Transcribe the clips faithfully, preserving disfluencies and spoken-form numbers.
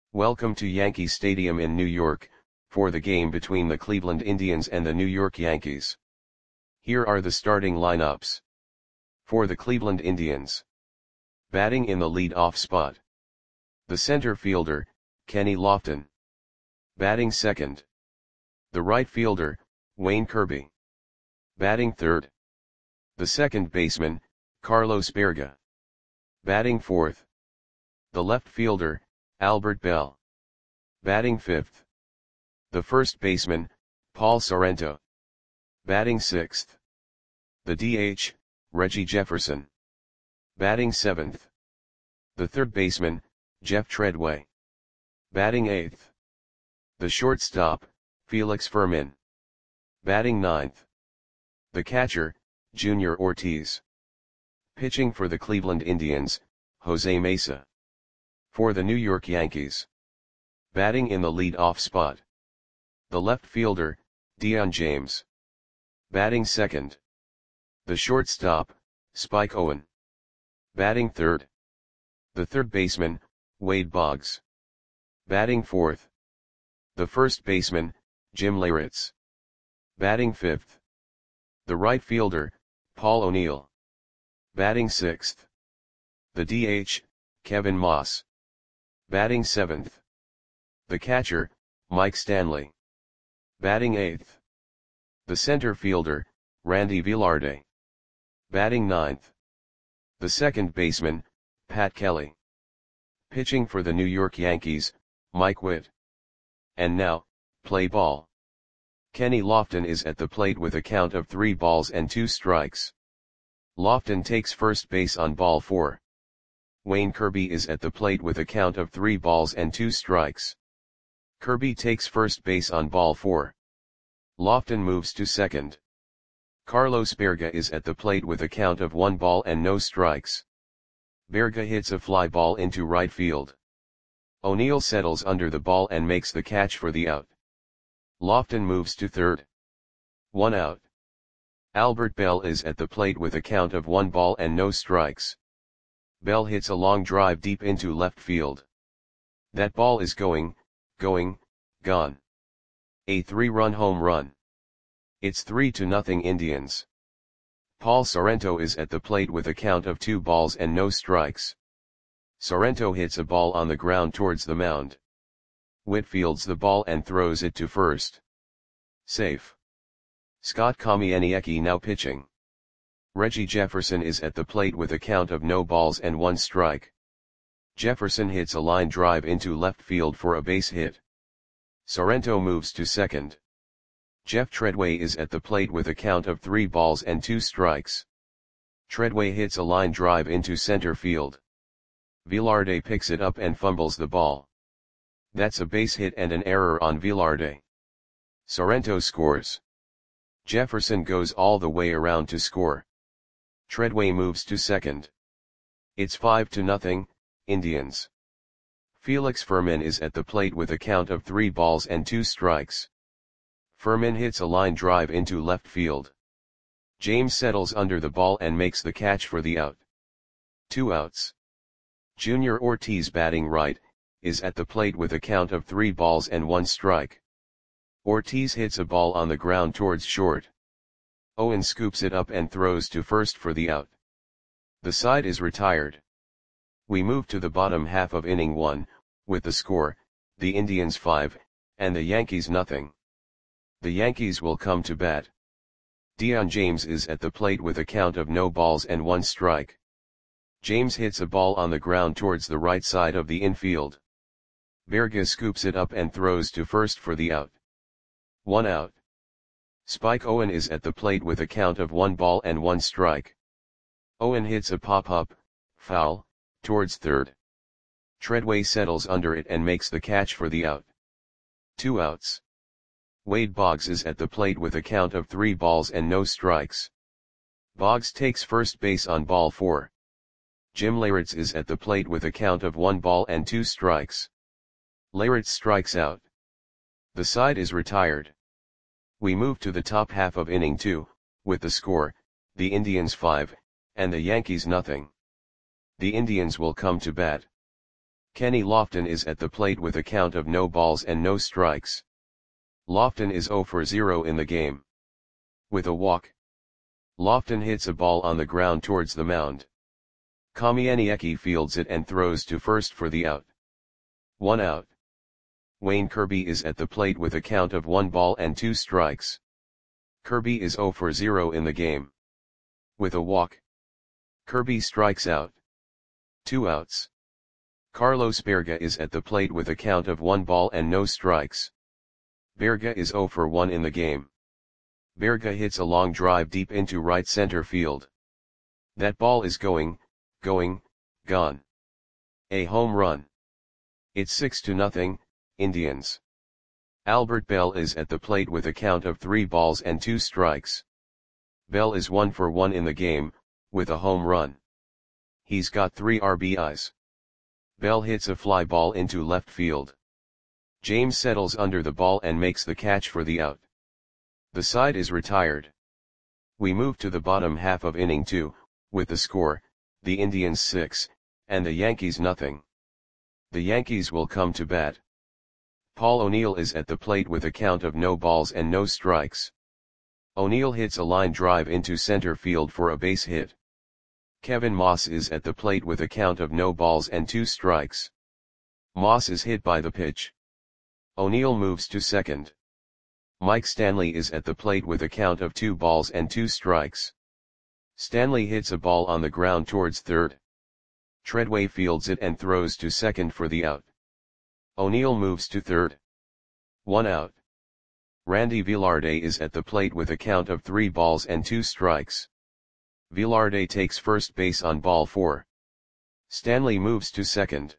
Welcome to Yankee Stadium in New York, for the game between the Cleveland Indians and the New York Yankees. Here are the starting lineups. For the Cleveland Indians. Batting in the lead-off spot. The center fielder, Kenny Lofton. Batting second. The right fielder, Wayne Kirby. Batting third. The second baseman, Carlos Baerga. Batting fourth. The left fielder, Albert Belle. Batting fifth. The first baseman, Paul Sorrento. Batting sixth. The D H, Reggie Jefferson. Batting seventh. The third baseman, Jeff Treadway. Batting eighth. The shortstop, Felix Fermin. Batting ninth. The catcher, Junior Ortiz. Pitching for the Cleveland Indians, Jose Mesa. For the New York Yankees. Batting in the lead-off spot. The left fielder, Dion James. Batting second. The shortstop, Spike Owen. Batting third. The third baseman, Wade Boggs. Batting fourth. The first baseman, Jim Leyritz. Batting fifth. The right fielder, Paul O'Neill. Batting sixth. The D H, Kevin Moss. Batting seventh. The catcher, Mike Stanley. Batting eighth. The center fielder, Randy Velarde. Batting ninth. The second baseman, Pat Kelly. Pitching for the New York Yankees, Mike Witt. And now, play ball. Kenny Lofton is at the plate with a count of three balls and two strikes. Lofton takes first base on ball four. Wayne Kirby is at the plate with a count of three balls and two strikes. Kirby takes first base on ball four. Lofton moves to second. Carlos Baerga is at the plate with a count of one ball and no strikes. Baerga hits a fly ball into right field. O'Neill settles under the ball and makes the catch for the out. Lofton moves to third. One out. Albert Belle is at the plate with a count of one ball and no strikes. Belle hits a long drive deep into left field. That ball is going, going, gone. A three-run home run. It's three to nothing Indians. Paul Sorrento is at the plate with a count of two balls and no strikes. Sorrento hits a ball on the ground towards the mound. Witt fields the ball and throws it to first. Safe. Scott Kamieniecki now pitching. Reggie Jefferson is at the plate with a count of no balls and one strike. Jefferson hits a line drive into left field for a base hit. Sorrento moves to second. Jeff Treadway is at the plate with a count of three balls and two strikes. Treadway hits a line drive into center field. Velarde picks it up and fumbles the ball. That's a base hit and an error on Velarde. Sorrento scores. Jefferson goes all the way around to score. Treadway moves to second. It's five to nothing, Indians. Felix Fermin is at the plate with a count of three balls and two strikes. Fermin hits a line drive into left field. James settles under the ball and makes the catch for the out. Two outs. Junior Ortiz, batting right, is at the plate with a count of three balls and one strike. Ortiz hits a ball on the ground towards short. Owen scoops it up and throws to first for the out. The side is retired. We move to the bottom half of inning one, with the score, the Indians five, and the Yankees nothing. The Yankees will come to bat. Dion James is at the plate with a count of no balls and one strike. James hits a ball on the ground towards the right side of the infield. Baerga scoops it up and throws to first for the out. One out. Spike Owen is at the plate with a count of one ball and one strike. Owen hits a pop-up, foul, towards third. Treadway settles under it and makes the catch for the out. Two outs. Wade Boggs is at the plate with a count of three balls and no strikes. Boggs takes first base on ball four. Jim Leyritz is at the plate with a count of one ball and two strikes. Leyritz strikes out. The side is retired. We move to the top half of inning two, with the score, the Indians five, and the Yankees nothing. The Indians will come to bat. Kenny Lofton is at the plate with a count of no balls and no strikes. Lofton is zero for zero in the game. With a walk, Lofton hits a ball on the ground towards the mound. Kamieniecki fields it and throws to first for the out. One out. Wayne Kirby is at the plate with a count of one ball and two strikes. Kirby is zero for zero in the game. With a walk, Kirby strikes out. Two outs. Carlos Berga is at the plate with a count of one ball and no strikes. Berga is zero for one in the game. Berga hits a long drive deep into right center field. That ball is going, going, gone. A home run. It's six to nothing, Indians. Albert Bell is at the plate with a count of three balls and two strikes. Bell is one for one in the game, with a home run. He's got three R B Is. Bell hits a fly ball into left field. James settles under the ball and makes the catch for the out. The side is retired. We move to the bottom half of inning two, with the score, the Indians six, and the Yankees nothing. The Yankees will come to bat. Paul O'Neill is at the plate with a count of no balls and no strikes. O'Neill hits a line drive into center field for a base hit. Kevin Moss is at the plate with a count of no balls and two strikes. Moss is hit by the pitch. O'Neill moves to second. Mike Stanley is at the plate with a count of two balls and two strikes. Stanley hits a ball on the ground towards third. Treadway fields it and throws to second for the out. O'Neill moves to third. One out. Randy Velarde is at the plate with a count of three balls and two strikes. Velarde takes first base on ball four. Stanley moves to second.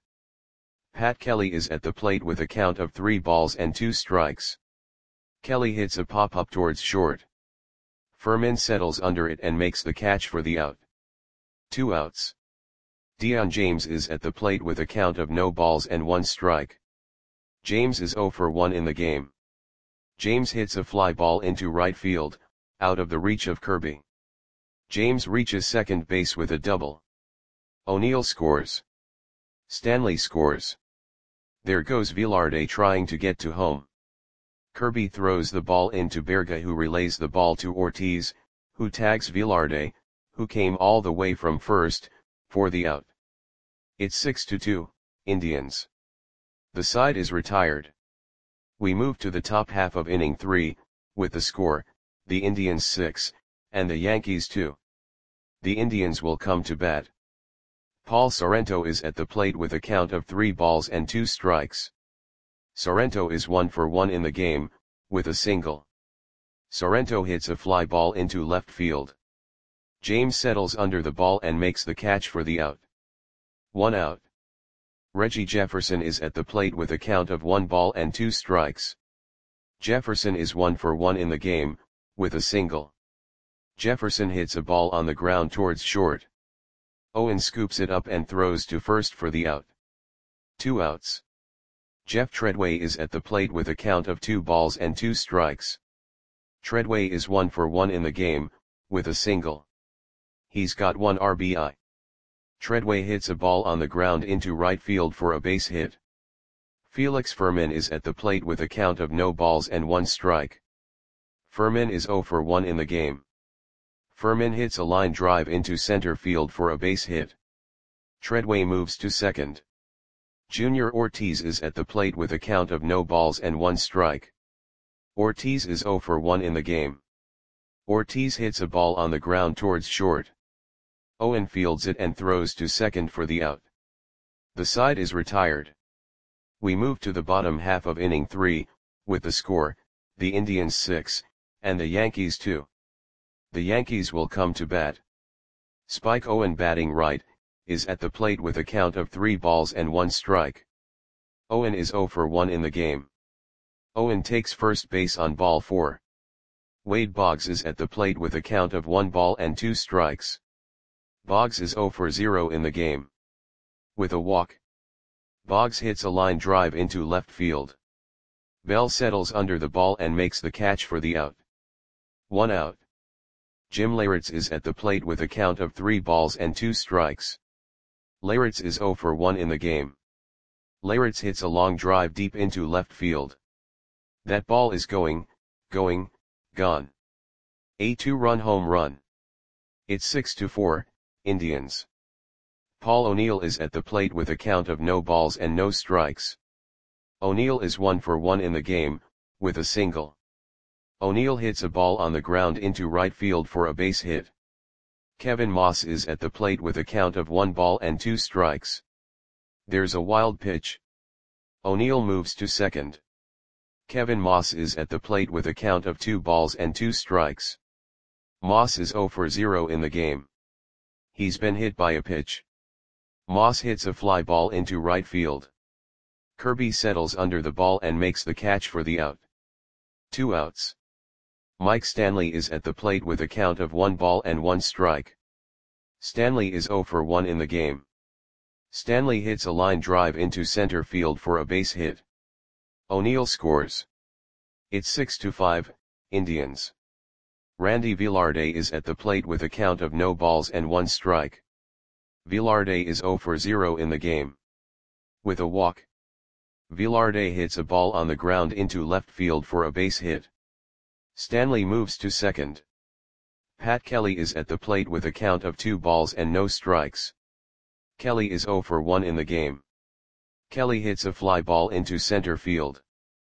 Pat Kelly is at the plate with a count of three balls and two strikes. Kelly hits a pop-up towards short. Furman settles under it and makes the catch for the out. Two outs. Dion James is at the plate with a count of no balls and one strike. James is zero for one in the game. James hits a fly ball into right field, out of the reach of Kirby. James reaches second base with a double. O'Neill scores. Stanley scores. There goes Velarde trying to get to home. Kirby throws the ball into Berga, who relays the ball to Ortiz, who tags Velarde, who came all the way from first, for the out. It's six to two, Indians. The side is retired. We move to the top half of inning three, with the score, the Indians six, and the Yankees two. The Indians will come to bat. Paul Sorrento is at the plate with a count of three balls and two strikes. Sorrento is one for one in the game, with a single. Sorrento hits a fly ball into left field. James settles under the ball and makes the catch for the out. One out. Reggie Jefferson is at the plate with a count of one ball and two strikes. Jefferson is one for one in the game, with a single. Jefferson hits a ball on the ground towards short. Owen scoops it up and throws to first for the out. Two outs. Jeff Treadway is at the plate with a count of two balls and two strikes. Treadway is one for one in the game, with a single. He's got one R B I. Treadway hits a ball on the ground into right field for a base hit. Felix Furman is at the plate with a count of no balls and one strike. Furman is zero for one in the game. Furman hits a line drive into center field for a base hit. Treadway moves to second. Junior Ortiz is at the plate with a count of no balls and one strike. Ortiz is zero for one in the game. Ortiz hits a ball on the ground towards short. Owen fields it and throws to second for the out. The side is retired. We move to the bottom half of inning three, with the score, the Indians six, and the Yankees two. The Yankees will come to bat. Spike Owen, batting right, is at the plate with a count of three balls and one strike. Owen is zero for one in the game. Owen takes first base on ball four. Wade Boggs is at the plate with a count of one ball and two strikes. Boggs is zero for zero in the game. With a walk, Boggs hits a line drive into left field. Bell settles under the ball and makes the catch for the out. One out. Jim Leyritz is at the plate with a count of three balls and two strikes. Leyritz is zero for one in the game. Leyritz hits a long drive deep into left field. That ball is going, going, gone. A two-run home run. It's six to four, Indians. Paul O'Neill is at the plate with a count of no balls and no strikes. O'Neill is one for one in the game, with a single. O'Neill hits a ball on the ground into right field for a base hit. Kevin Moss is at the plate with a count of one ball and two strikes. There's a wild pitch. O'Neill moves to second. Kevin Moss is at the plate with a count of two balls and two strikes. Moss is zero for zero in the game. He's been hit by a pitch. Moss hits a fly ball into right field. Kirby settles under the ball and makes the catch for the out. Two outs. Mike Stanley is at the plate with a count of one ball and one strike. Stanley is zero for one in the game. Stanley hits a line drive into center field for a base hit. O'Neill scores. It's six to five, Indians. Randy Velarde is at the plate with a count of no balls and one strike. Velarde is zero for zero in the game. With a walk. Velarde hits a ball on the ground into left field for a base hit. Stanley moves to second. Pat Kelly is at the plate with a count of two balls and no strikes. Kelly is zero for one in the game. Kelly hits a fly ball into center field.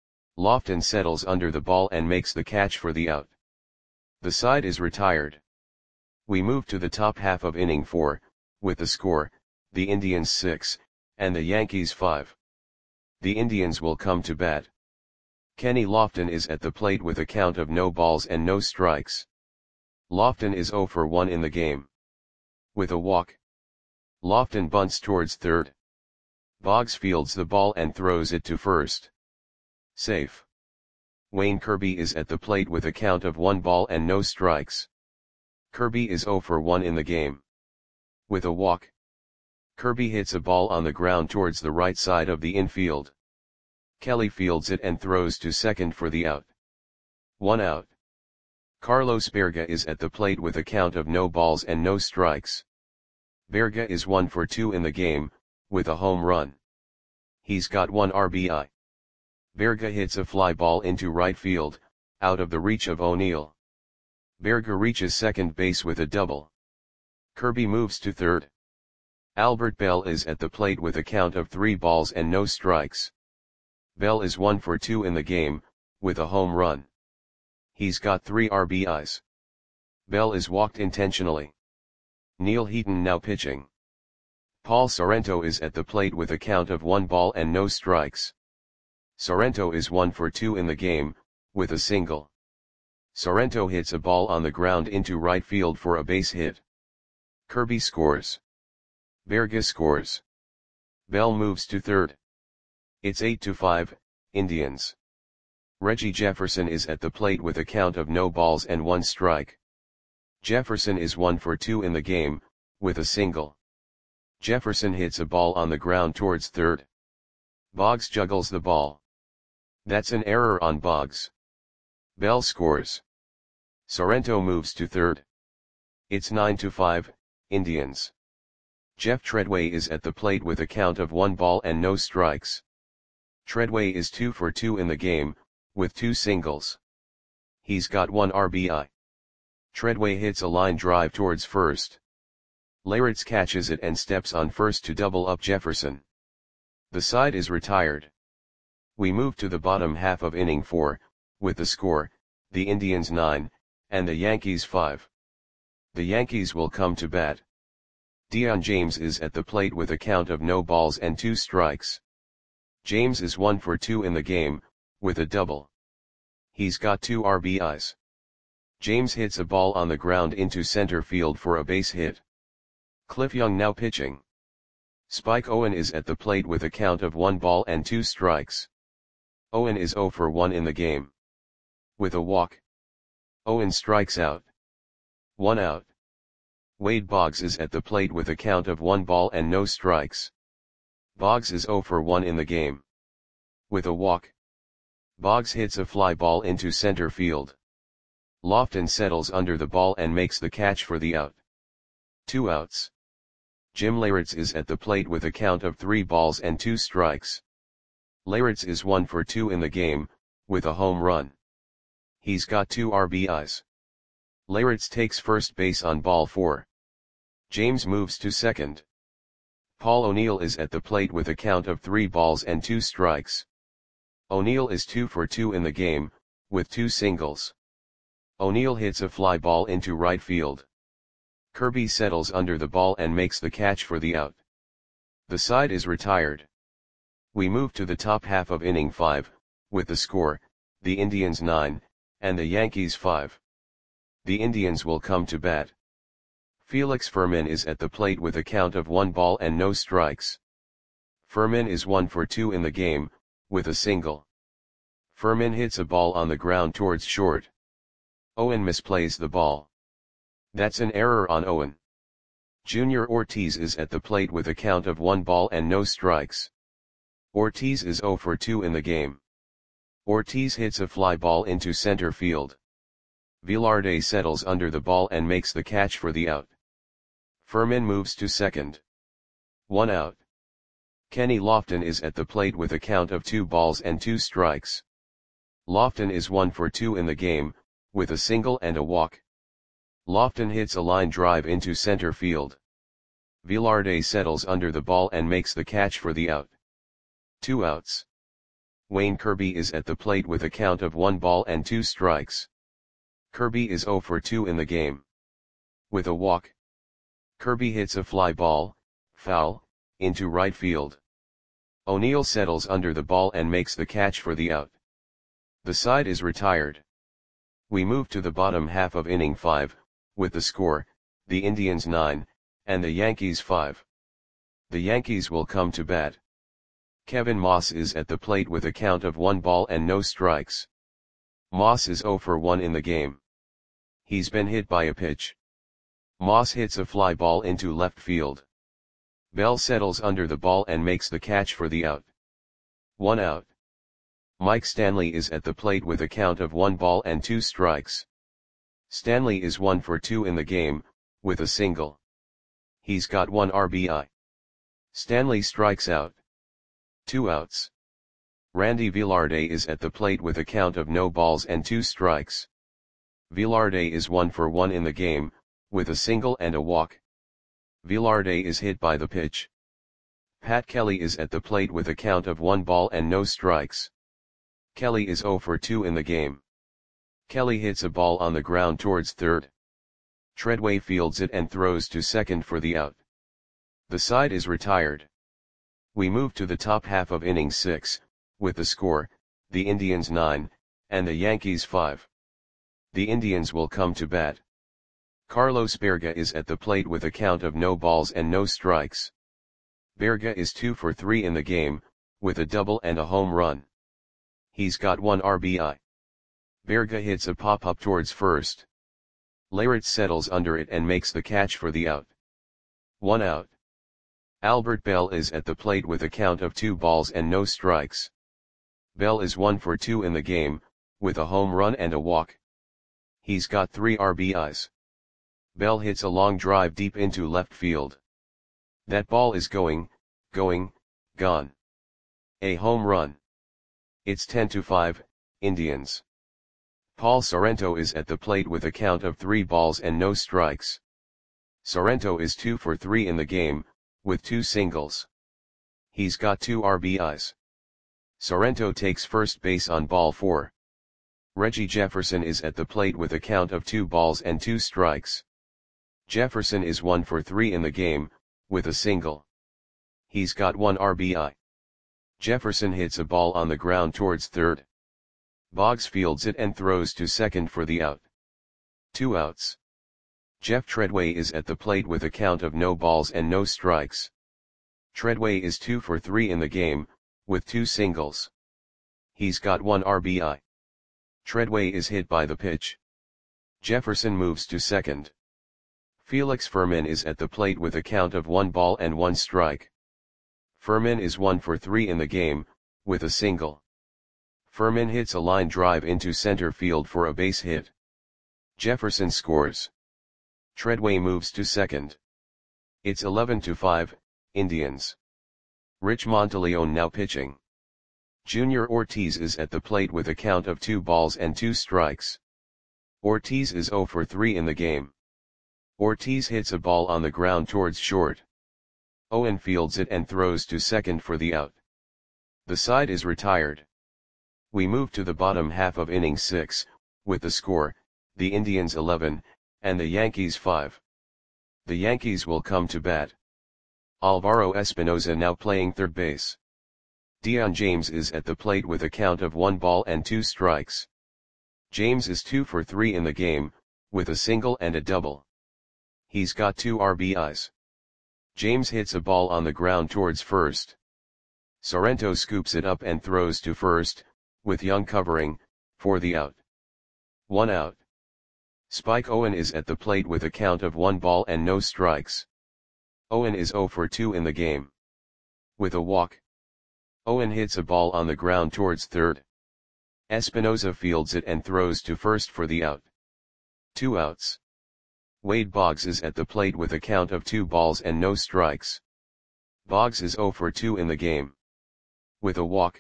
Lofton settles under the ball and makes the catch for the out. The side is retired. We move to the top half of inning four, with the score, the Indians six, and the Yankees five. The Indians will come to bat. Kenny Lofton is at the plate with a count of no balls and no strikes. Lofton is zero for one in the game. With a walk. Lofton bunts towards third. Boggs fields the ball and throws it to first. Safe. Wayne Kirby is at the plate with a count of one ball and no strikes. Kirby is zero for one in the game. With a walk. Kirby hits a ball on the ground towards the right side of the infield. Kelly fields it and throws to second for the out. One out. Carlos Berga is at the plate with a count of no balls and no strikes. Berga is one for two in the game, with a home run. He's got one R B I. Berga hits a fly ball into right field, out of the reach of O'Neill. Berga reaches second base with a double. Kirby moves to third. Albert Bell is at the plate with a count of three balls and no strikes. Bell is one for two in the game, with a home run. He's got three R B Is. Bell is walked intentionally. Neil Heaton now pitching. Paul Sorrento is at the plate with a count of one ball and no strikes. Sorrento is one for two in the game, with a single. Sorrento hits a ball on the ground into right field for a base hit. Kirby scores. Berga scores. Bell moves to third. It's eight to five, Indians. Reggie Jefferson is at the plate with a count of no balls and one strike. Jefferson is one for two in the game, with a single. Jefferson hits a ball on the ground towards third. Boggs juggles the ball. That's an error on Boggs. Bell scores. Sorrento moves to third. It's nine to five, Indians. Jeff Treadway is at the plate with a count of one ball and no strikes. Treadway is two for two in the game, with two singles. He's got one R B I. Treadway hits a line drive towards first. Leyritz catches it and steps on first to double up Jefferson. The side is retired. We move to the bottom half of inning four, with the score, the Indians nine, and the Yankees five. The Yankees will come to bat. Dion James is at the plate with a count of no balls and two strikes. James is one for two in the game, with a double. He's got two R B Is. James hits a ball on the ground into center field for a base hit. Cliff Young now pitching. Spike Owen is at the plate with a count of one ball and two strikes. Owen is zero for one in the game. With a walk. Owen strikes out. One out. Wade Boggs is at the plate with a count of one ball and no strikes. Boggs is zero for one in the game. With a walk. Boggs hits a fly ball into center field. Lofton settles under the ball and makes the catch for the out. Two outs. Jim Leyritz is at the plate with a count of three balls and two strikes. Leyritz is one for two in the game, with a home run. He's got two R B Is. Leyritz takes first base on ball four. James moves to second. Paul O'Neill is at the plate with a count of three balls and two strikes. O'Neill is two for two in the game, with two singles. O'Neill hits a fly ball into right field. Kirby settles under the ball and makes the catch for the out. The side is retired. We move to the top half of inning five, with the score, the Indians nine, and the Yankees five. The Indians will come to bat. Felix Fermin is at the plate with a count of one ball and no strikes. Fermin is one for two in the game, with a single. Fermin hits a ball on the ground towards short. Owen misplays the ball. That's an error on Owen. Junior Ortiz is at the plate with a count of one ball and no strikes. Ortiz is zero for two in the game. Ortiz hits a fly ball into center field. Velarde settles under the ball and makes the catch for the out. Fermin moves to second. One out. Kenny Lofton is at the plate with a count of two balls and two strikes. Lofton is one for two in the game, with a single and a walk. Lofton hits a line drive into center field. Velarde settles under the ball and makes the catch for the out. Two outs. Wayne Kirby is at the plate with a count of one ball and two strikes. Kirby is zero for two in the game. With a walk. Kirby hits a fly ball, foul, into right field. O'Neill settles under the ball and makes the catch for the out. The side is retired. We move to the bottom half of inning five, with the score, the Indians nine, and the Yankees five. The Yankees will come to bat. Kevin Moss is at the plate with a count of one ball and no strikes. Moss is zero for one in the game. He's been hit by a pitch. Moss hits a fly ball into left field. Bell settles under the ball and makes the catch for the out. One out. Mike Stanley is at the plate with a count of one ball and two strikes. Stanley is one for two in the game, with a single. He's got one R B I. Stanley strikes out. Two outs. Randy Velarde is at the plate with a count of no balls and two strikes. Velarde is one for one in the game, with a single and a walk. Velarde is hit by the pitch. Pat Kelly is at the plate with a count of one ball and no strikes. Kelly is zero for two in the game. Kelly hits a ball on the ground towards third. Treadway fields it and throws to second for the out. The side is retired. We move to the top half of inning six, with the score, the Indians nine, and the Yankees five. The Indians will come to bat. Carlos Berga is at the plate with a count of no balls and no strikes. Berga is two for three in the game, with a double and a home run. He's got one R B I. Berga hits a pop-up towards first. Leyritz settles under it and makes the catch for the out. One out. Albert Bell is at the plate with a count of two balls and no strikes. Bell is one for two in the game, with a home run and a walk. He's got three R B Is. Bell hits a long drive deep into left field. That ball is going, going, gone. A home run. It's ten to five, Indians. Paul Sorrento is at the plate with a count of three balls and no strikes. Sorrento is two for three in the game, with two singles. He's got two R B Is. Sorrento takes first base on ball four. Reggie Jefferson is at the plate with a count of two balls and two strikes. Jefferson is one for three in the game, with a single. He's got one R B I. Jefferson hits a ball on the ground towards third. Boggs fields it and throws to second for the out. Two outs. Jeff Treadway is at the plate with a count of no balls and no strikes. Treadway is two for three in the game, with two singles. He's got one R B I. Treadway is hit by the pitch. Jefferson moves to second. Felix Fermin is at the plate with a count of one ball and one strike. Fermin is one for three in the game, with a single. Fermin hits a line drive into center field for a base hit. Jefferson scores. Treadway moves to second. It's eleven to five, Indians. Rich Monteleone now pitching. Junior Ortiz is at the plate with a count of two balls and two strikes. Ortiz is zero for three in the game. Ortiz hits a ball on the ground towards short. Owen fields it and throws to second for the out. The side is retired. We move to the bottom half of inning six, with the score, the Indians eleven, and the Yankees five. The Yankees will come to bat. Alvaro Espinoza now playing third base. Dion James is at the plate with a count of one ball and two strikes. James is two for three in the game, with a single and a double. He's got two R B Is. James hits a ball on the ground towards first. Sorrento scoops it up and throws to first, with Young covering, for the out. One out. Spike Owen is at the plate with a count of one ball and no strikes. Owen is zero for two in the game. With a walk. Owen hits a ball on the ground towards third. Espinoza fields it and throws to first for the out. Two outs. Wade Boggs is at the plate with a count of two balls and no strikes. Boggs is zero for two in the game. With a walk.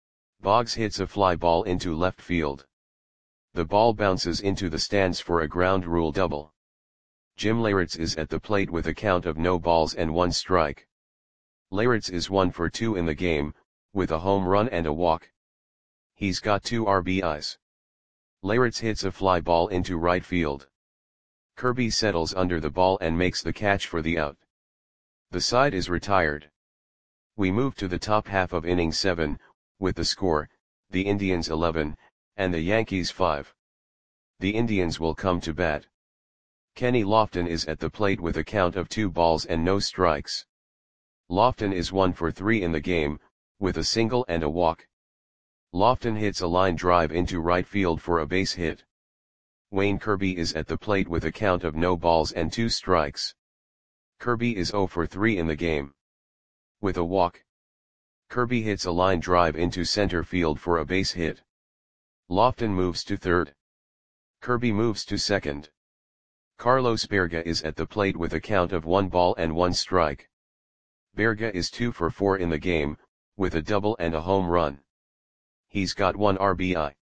Boggs hits a fly ball into left field. The ball bounces into the stands for a ground rule double. Jim Leyritz is at the plate with a count of no balls and one strike. Leyritz is one for two in the game, with a home run and a walk. He's got two R B Is. Leyritz hits a fly ball into right field. Kirby settles under the ball and makes the catch for the out. The side is retired. We move to the top half of inning seven, with the score, the Indians eleven, and the Yankees five. The Indians will come to bat. Kenny Lofton is at the plate with a count of two balls and no strikes. Lofton is one for three in the game, with a single and a walk. Lofton hits a line drive into right field for a base hit. Wayne Kirby is at the plate with a count of no balls and two strikes. Kirby is zero for three in the game. With a walk. Kirby hits a line drive into center field for a base hit. Lofton moves to third. Kirby moves to second. Carlos Berga is at the plate with a count of one ball and one strike. Berga is two for four in the game, with a double and a home run. He's got one R B I.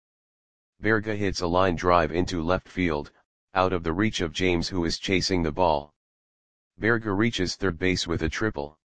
Berga hits a line drive into left field, out of the reach of James who is chasing the ball. Berga reaches third base with a triple.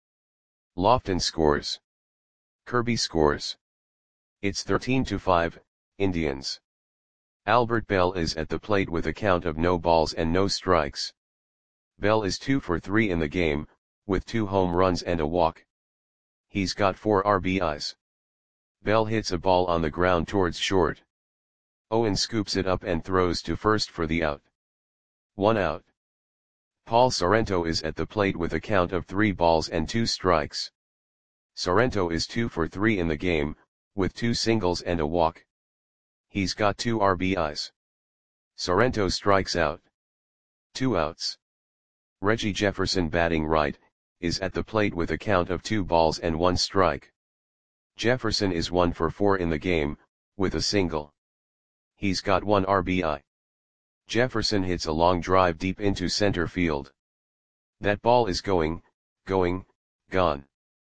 Lofton scores. Kirby scores. It's thirteen to five, Indians. Albert Bell is at the plate with a count of no balls and no strikes. Bell is two for three in the game, with two home runs and a walk. He's got four R B Is. Bell hits a ball on the ground towards short. Owen scoops it up and throws to first for the out. One out. Paul Sorrento is at the plate with a count of three balls and two strikes. Sorrento is two for three in the game, with two singles and a walk. He's got two R B Is. Sorrento strikes out. Two outs. Reggie Jefferson batting right, is at the plate with a count of two balls and one strike. Jefferson is one for four in the game, with a single. He's got one R B I. Jefferson hits a long drive deep into center field. That ball is going, going, gone.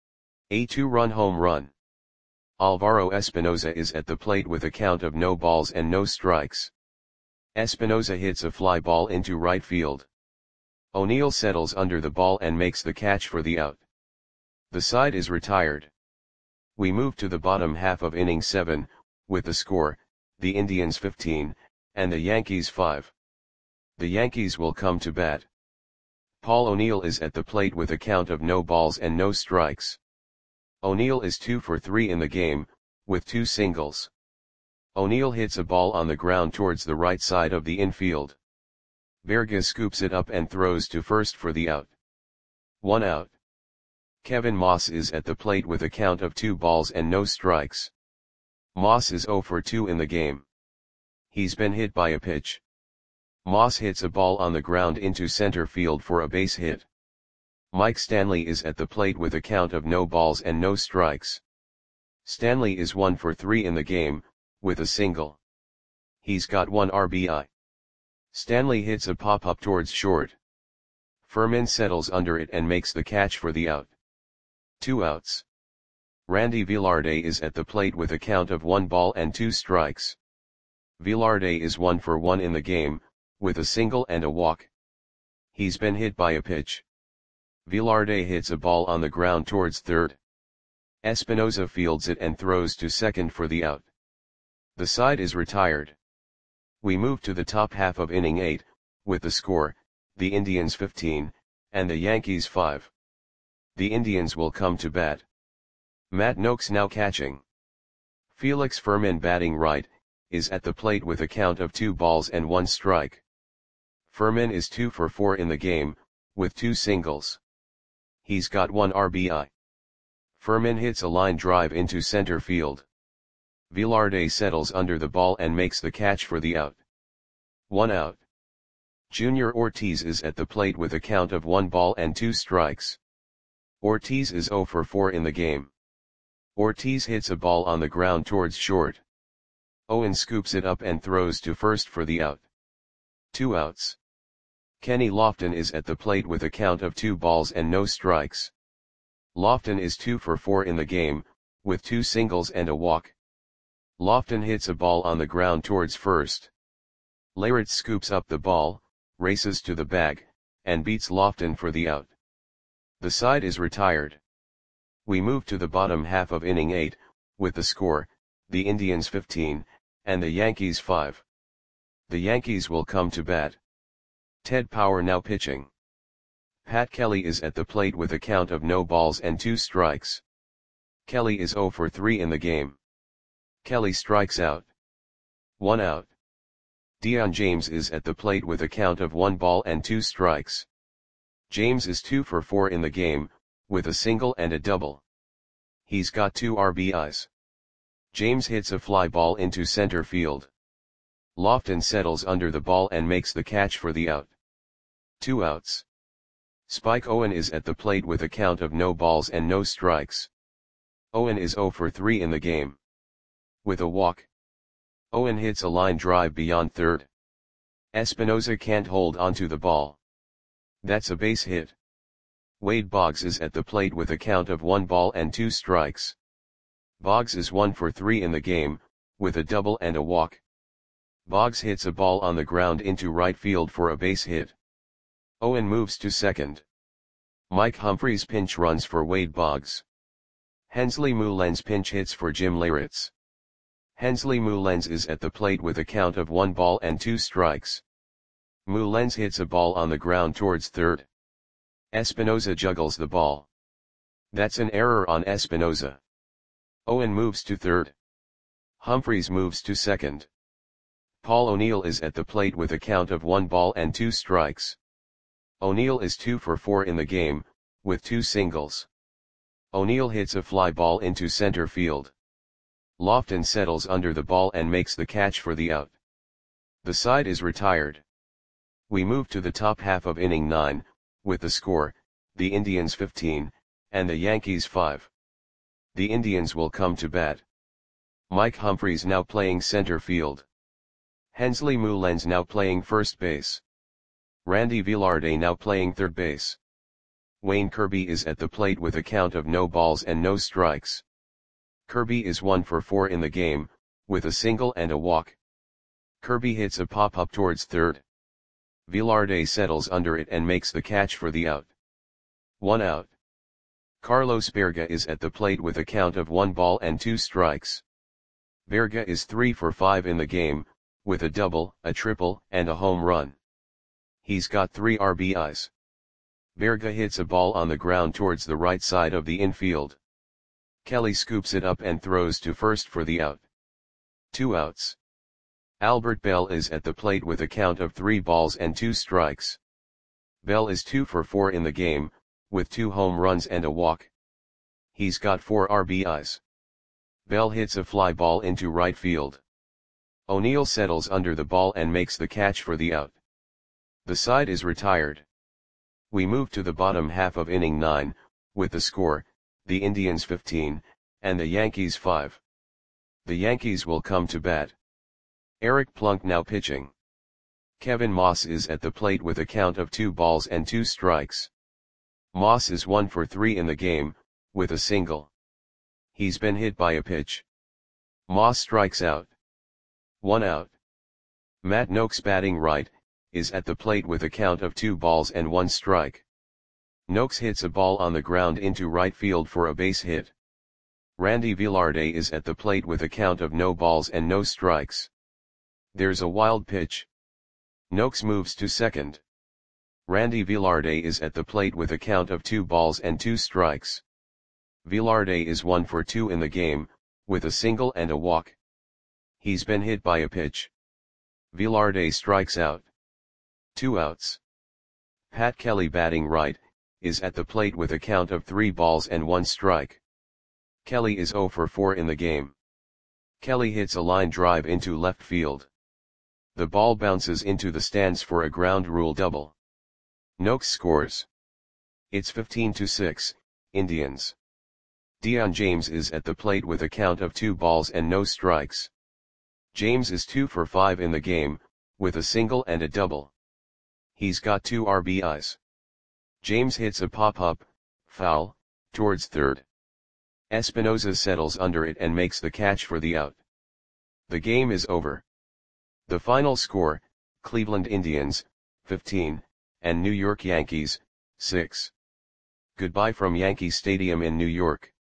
A two-run home run. Alvaro Espinoza is at the plate with a count of no balls and no strikes. Espinoza hits a fly ball into right field. O'Neill settles under the ball and makes the catch for the out. The side is retired. We move to the bottom half of inning seven, with the score, the Indians fifteen, and the Yankees five. The Yankees will come to bat. Paul O'Neill is at the plate with a count of no balls and no strikes. O'Neill is two for three in the game, with two singles. O'Neill hits a ball on the ground towards the right side of the infield. Berga scoops it up and throws to first for the out. One out. Kevin Moss is at the plate with a count of two balls and no strikes. Moss is zero for two in the game. He's been hit by a pitch. Moss hits a ball on the ground into center field for a base hit. Mike Stanley is at the plate with a count of no balls and no strikes. Stanley is one for three in the game, with a single. He's got one R B I. Stanley hits a pop-up towards short. Furman settles under it and makes the catch for the out. Two outs. Randy Velarde is at the plate with a count of one ball and two strikes. Velarde is one for one in the game, with a single and a walk. He's been hit by a pitch. Velarde hits a ball on the ground towards third. Espinosa fields it and throws to second for the out. The side is retired. We move to the top half of inning eight, with the score, the Indians fifteen, and the Yankees five. The Indians will come to bat. Matt Noakes now catching. Felix Furman batting right, is at the plate with a count of two balls and one strike. Furman is two for four in the game, with two singles. He's got one R B I. Furman hits a line drive into center field. Velarde settles under the ball and makes the catch for the out. One out. Junior Ortiz is at the plate with a count of one ball and two strikes. Ortiz is zero for four in the game. Ortiz hits a ball on the ground towards short. Owen scoops it up and throws to first for the out. Two outs. Kenny Lofton is at the plate with a count of two balls and no strikes. Lofton is two for four in the game, with two singles and a walk. Lofton hits a ball on the ground towards first. Leyritz scoops up the ball, races to the bag, and beats Lofton for the out. The side is retired. We move to the bottom half of inning eight, with the score, the Indians fifteen, and the Yankees five. The Yankees will come to bat. Ted Power now pitching. Pat Kelly is at the plate with a count of no balls and two strikes. Kelly is zero for three in the game. Kelly strikes out. One out. Dion James is at the plate with a count of one ball and two strikes. James is two for four in the game, with a single and a double. He's got two R B Is. James hits a fly ball into center field. Lofton settles under the ball and makes the catch for the out. Two outs. Spike Owen is at the plate with a count of no balls and no strikes. Owen is zero for three in the game. With a walk. Owen hits a line drive beyond third. Espinosa can't hold onto the ball. That's a base hit. Wade Boggs is at the plate with a count of one ball and two strikes. Boggs is one for three in the game, with a double and a walk. Boggs hits a ball on the ground into right field for a base hit. Owen moves to second. Mike Humphreys pinch runs for Wade Boggs. Hensley Mullens pinch hits for Jim Leyritz. Hensley Mullens is at the plate with a count of one ball and two strikes. Mullens hits a ball on the ground towards third. Espinosa juggles the ball. That's an error on Espinosa. Owen moves to third. Humphreys moves to second. Paul O'Neill is at the plate with a count of one ball and two strikes. O'Neill is two for four in the game, with two singles. O'Neill hits a fly ball into center field. Lofton settles under the ball and makes the catch for the out. The side is retired. We move to the top half of inning nine, with the score, the Indians fifteen, and the Yankees five. The Indians will come to bat. Mike Humphreys now playing center field. Hensley Mullens now playing first base. Randy Velarde now playing third base. Wayne Kirby is at the plate with a count of no balls and no strikes. Kirby is one for four in the game, with a single and a walk. Kirby hits a pop-up towards third. Velarde settles under it and makes the catch for the out. One out. Carlos Berga is at the plate with a count of one ball and two strikes. Berga is three for five in the game, with a double, a triple, and a home run. He's got three R B Is. Berga hits a ball on the ground towards the right side of the infield. Kelly scoops it up and throws to first for the out. Two outs. Albert Bell is at the plate with a count of three balls and two strikes. Bell is two for four in the game, with two home runs and a walk. He's got four R B Is. Bell hits a fly ball into right field. O'Neill settles under the ball and makes the catch for the out. The side is retired. We move to the bottom half of inning nine, with the score, the Indians fifteen, and the Yankees five. The Yankees will come to bat. Eric Plunk now pitching. Kevin Moss is at the plate with a count of two balls and two strikes. Moss is one for three in the game, with a single. He's been hit by a pitch. Moss strikes out. One out. Matt Noakes, batting right, is at the plate with a count of two balls and one strike. Noakes hits a ball on the ground into right field for a base hit. Randy Velarde is at the plate with a count of no balls and no strikes. There's a wild pitch. Noakes moves to second. Randy Velarde is at the plate with a count of two balls and two strikes. Velarde is one for two in the game, with a single and a walk. He's been hit by a pitch. Velarde strikes out. Two outs. Pat Kelly, batting right, is at the plate with a count of three balls and one strike. Kelly is zero for four in the game. Kelly hits a line drive into left field. The ball bounces into the stands for a ground rule double. Noakes scores. It's fifteen to six, Indians. Dion James is at the plate with a count of two balls and no strikes. James is two for five in the game, with a single and a double. He's got two R B Is. James hits a pop-up, foul, towards third. Espinosa settles under it and makes the catch for the out. The game is over. The final score, Cleveland Indians, fifteen, and New York Yankees, six. Goodbye from Yankee Stadium in New York.